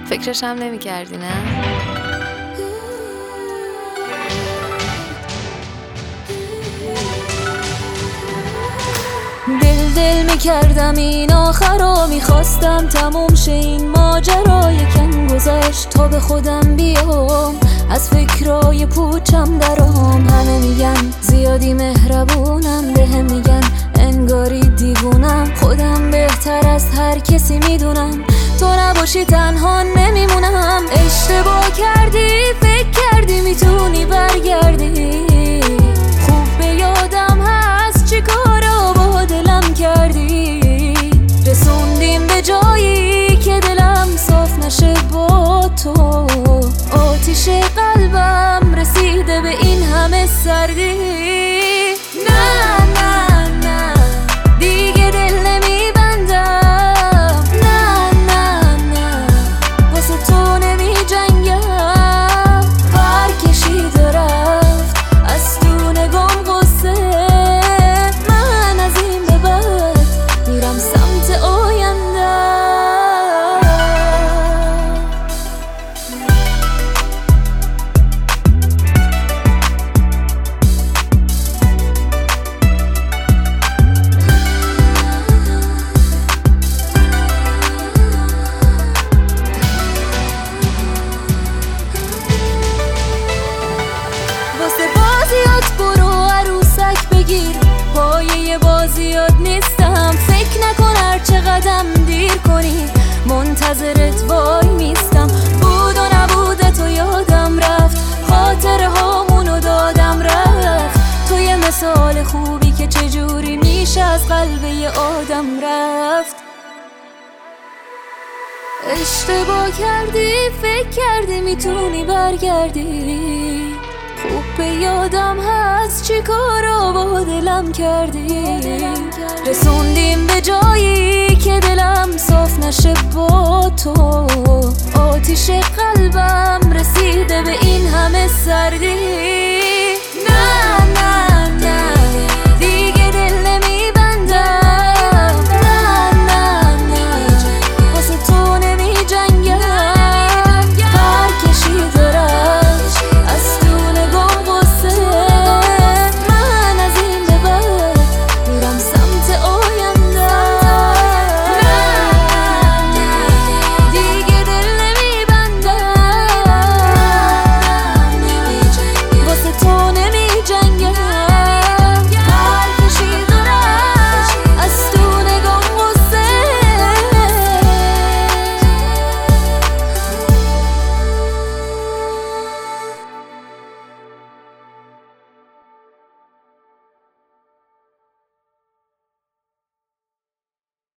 فکرش هم نمی کردی نه؟ دل میکردم این آخرا، میخواستم تموم شه این ماجرا. یکم گذشت تا به خودم بیام، از فکرای پوچم درام. همه میگن زیادی مهربونم، بهم میگن انگاری دیوونم. خودم بهتر از هر کسی میدونم، تو نباشی تنها نمیمونم. اشتباه کردی، فکر کردی میتونی برگردی. خوب به یادم هست چی کارا با دلم کردی. رسوندیم به جایی که دلم صاف نشه با تو. آتیش قلبم رسیده به این همه سردی. نه نه نه دیگه دل نمیبندم. نه نه نه واسه تو نمی جنگم. پر کشیده رفت از تو نگام غصه. من از این به بعد میرم سمت آینده. واسه بازیات برو عروسک بگیر، پایه بازیات نیستم. فکر نکن هر چقدرم دیر کنی منتظرت وای میستم. بود و نبودت و یادم رفت، خاطره هامونو دادم رفت. تو یه مثال خوبی که چجوری میشه از قلب یه آدم رفت. اشتباه کردی، فکر کردی میتونی برگردی. خوب به یادم هست چی کارا با دلم کردی. رسوندیم به جایی که دلم صاف نشه با تو. آتیش